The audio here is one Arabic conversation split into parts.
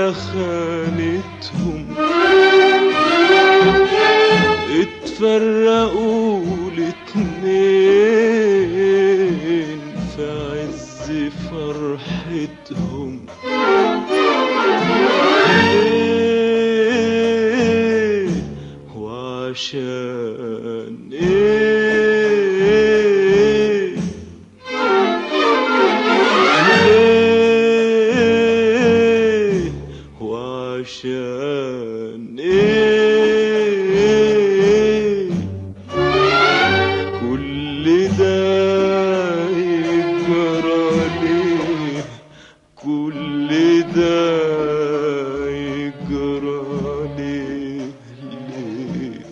خانتهم، اتفرقوا الاتنين في عز فرحتهم. ليه وعشان ايه؟ ليه وعشان ايه؟ كل ده يجرى ليه؟ كل ده يجرى ليه؟ ليه؟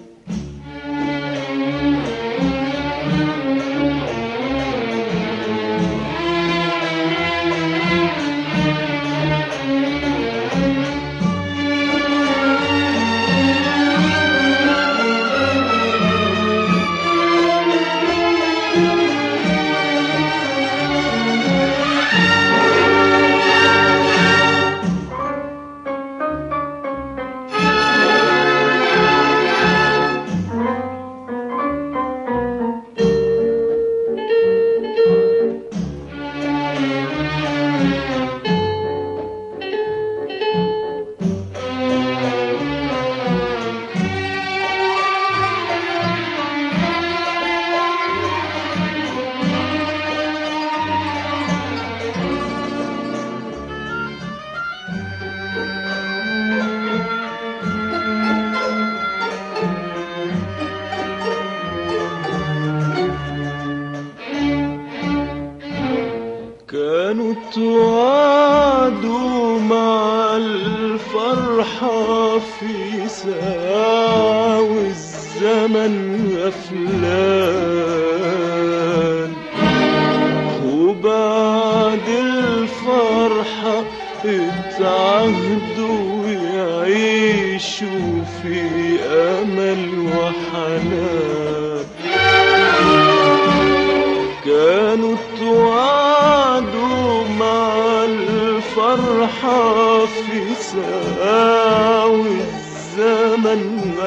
كانوا توعدوا مع الفرحة في ساعة والزمن غفلان، وبعد الفرحة اتعهدوا يعيشوا في أمل وحنان. كانوا توعدوا مع الفرحة في ساعة والزمن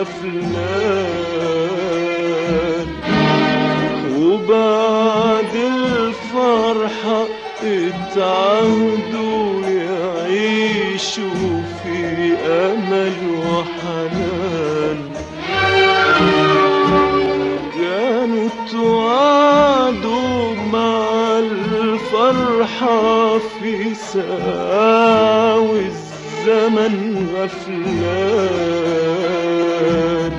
غفلان، وبعد الفرحة اتعهدوا يعيشوا في أمل وحنان. كانوا توعدوا مع الفرحة في ساعة والزمن غفلان،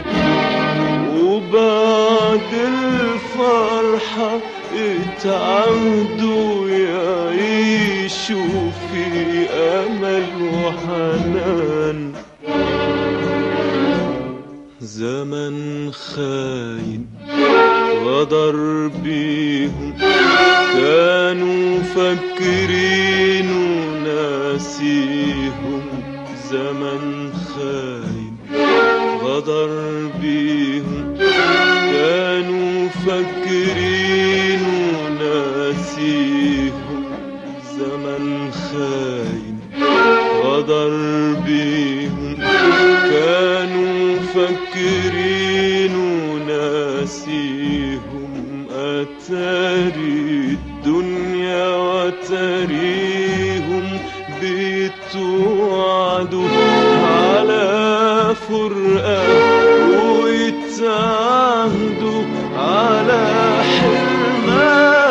وبعد الفرحة اتعهدوا يعيشوا في أمل وحنان. زمن خاين غدر بيهم، كانوا فاكرين وناسيهم. زمن خاين غدر بيهم، كانوا فاكرين وناسيهم. زمن خاين غدر بيهم، كانوا فاكرين وناسيهم. أتاري الدنيا وتريهم بيتوعدوا على فرقة، ويتعهدوا على حرمان.